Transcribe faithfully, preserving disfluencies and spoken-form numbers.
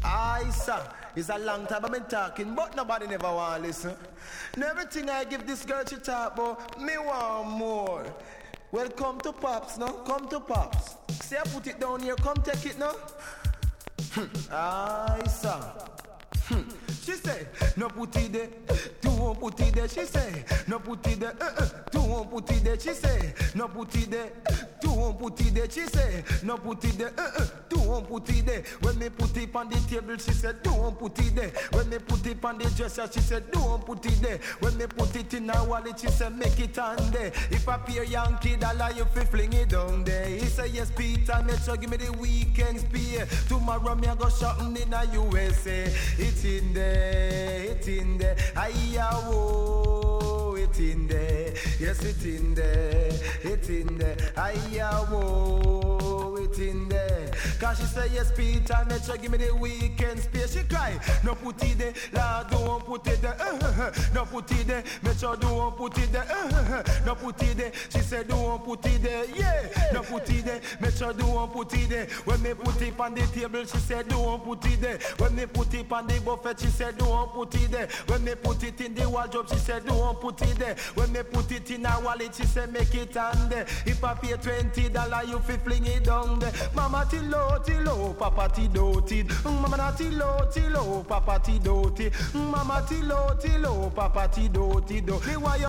I sir, it's a long time I've been talking, but nobody never want to listen. And everything I give this girl she talk about, me want more. Well, come to Pops, no? Come to Pops. See, I put it down here, come take it, no? I sir. She say, no put it there, two won't put it there. She say, no put it there, uh, uh, two won't put it there. She say, no put it there, two won't put it there. She say, no put it there, uh, uh, two won't put it there. When me put it on the table, she said, don't put it there. When me put it on the dresser, she said, don't put it there. When me put it in her wallet, she said, make it on there. If I pay a Yankee dollar, you fi fling it down there. He say, yes, Peter, make sure give me the weekends pay. Tomorrow me I go shopping in the U S A. It's in there, it's in there. Ayawo, it's in there. Yes, it's in there, it's in there. Ayawo, it's in there. Cause she say, yes, Peter, make sure give me the weekend space. She cry, no put it there, Lord, don't put it there. Uh, no put it there, make sure don't put it there. Uh, no put it there. She said, don't put it there. Yeah, no put it there, make sure don't put it there. When me put it on the table, she said, don't put it there. When me put it on the buffet, she said, don't put it there. When me put it in the wardrobe, she said, don't put it there. When me put it in her wallet, she said, make it on there. If I pay twenty dollars, you fi fling it down there. Mama tilo tilo, papa tido tid. Mama na tilo tilo, papa tido tid. Mama tilo tilo, papa tido tido. Me why you